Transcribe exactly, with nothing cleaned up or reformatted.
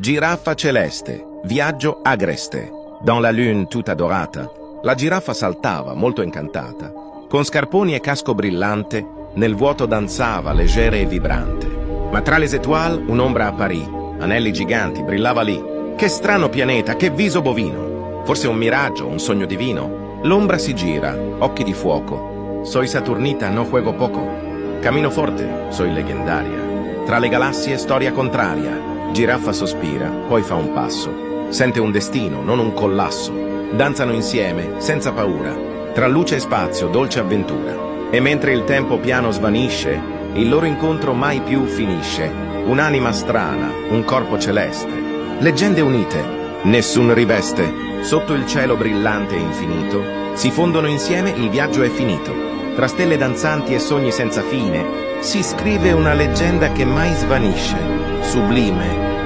Giraffa celeste, viaggio agreste. Dans la lune tutta dorata, la giraffa saltava, molto incantata. Con scarponi e casco brillante, nel vuoto danzava, leggera e vibrante. Ma tra les étoiles un'ombra apparì, anelli giganti, brillava lì. Che strano pianeta, che viso bovino! Forse un miraggio, un sogno divino? L'ombra si gira, occhi di fuoco. Soy Saturnita, no juego poco. Cammino forte, soy leggendaria. Tra le galassie, storia contraria. Giraffa sospira, poi fa un passo. Sente un destino, non un collasso. Danzano insieme, senza paura. Tra luce e spazio, dolce avventura. E mentre il tempo piano svanisce, il loro incontro mai più finisce. Un'anima strana, un corpo celeste. Leggende unite, nessun riveste. Sotto il cielo brillante e infinito, si fondono insieme, il viaggio è finito. Tra stelle danzanti e sogni senza fine, si scrive una leggenda che mai svanisce. Sublime,